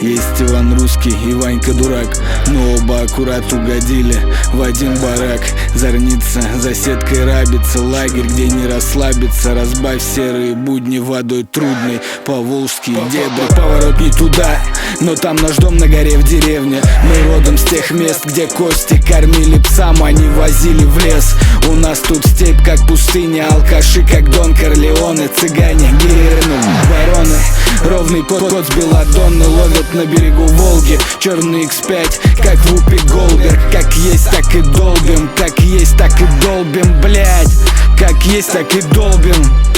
Есть Иван Русский и Ванька Дурак, но оба аккурат угодили в один барак. Зорница за сеткой рабится, лагерь, где не расслабиться. Разбавь серые будни водой трудной, поволжские дебри. Поворот не туда, но там наш дом на горе в деревне. Мы родом с тех мест, где кости кормили псам, они возили в лес. У нас тут степь как пустыня, алкаши как Дон Корлеоне, цыгане, гиены, вороны. Ровный код с Беладонны ловят на берегу Волги. Черный X5, как Вупи Голдберг. Как есть, так и долбим, как есть, так и долбим, блять. Как есть, так и долбим.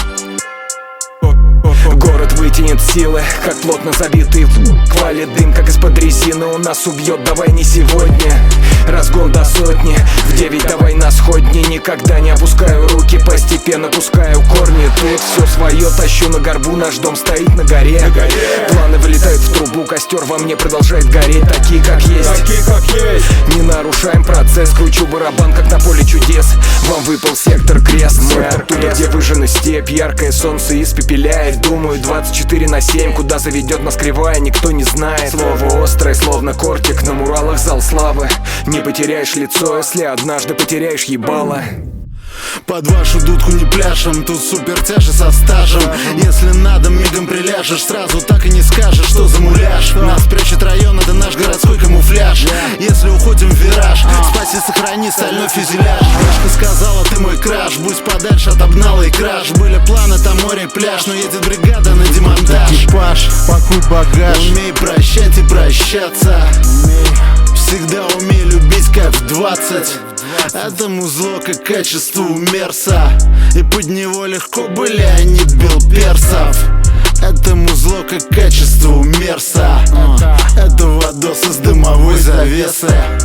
Город вытянет силы, как плотно забитый клали дым, как из-под резины. У нас убьет, давай не сегодня. Разгон до сотни, в 9 давай на сходни. Никогда не опускаю руки, постепенно пускаю корни. Тут все свое тащу на горбу, наш дом стоит на горе. Планы вылетают в трубу, костер во мне продолжает гореть. Такие как есть, не нарушаем процесс. Кручу барабан, как на поле чудес. Вам выпал сектор крест. Мы оттуда, где выжжена степь, яркое солнце испепеляет. Думаю, 24/7, куда заведет нас кривая, никто не знает. Слово острое, словно кортик, на муралах зал славы. Не потеряешь лицо, если однажды потеряешь ебало. Под вашу дудку не пляшем, тут супер тяжи со стажем. Если надо, мигом приляжешь, сразу так и не скажешь, что за муляж. Нас прячет район, это наш городской камуфляж. Если уходим в вираж, спаси, сохрани стальной фюзеляж. Девушка сказала, ты мой краш, будь подальше от обнала и краж. Были планы, там море и пляж, но едет бригада на демонтаж. Экипаж, пакуй багаж, умей прощать и прощаться. Всегда умей любить, как в 20. Это музло, как качество у Мерса, и под него легко бы Леонид бил персов. Это музло, как качество у Мерса. Это водосы с дымовой завесой.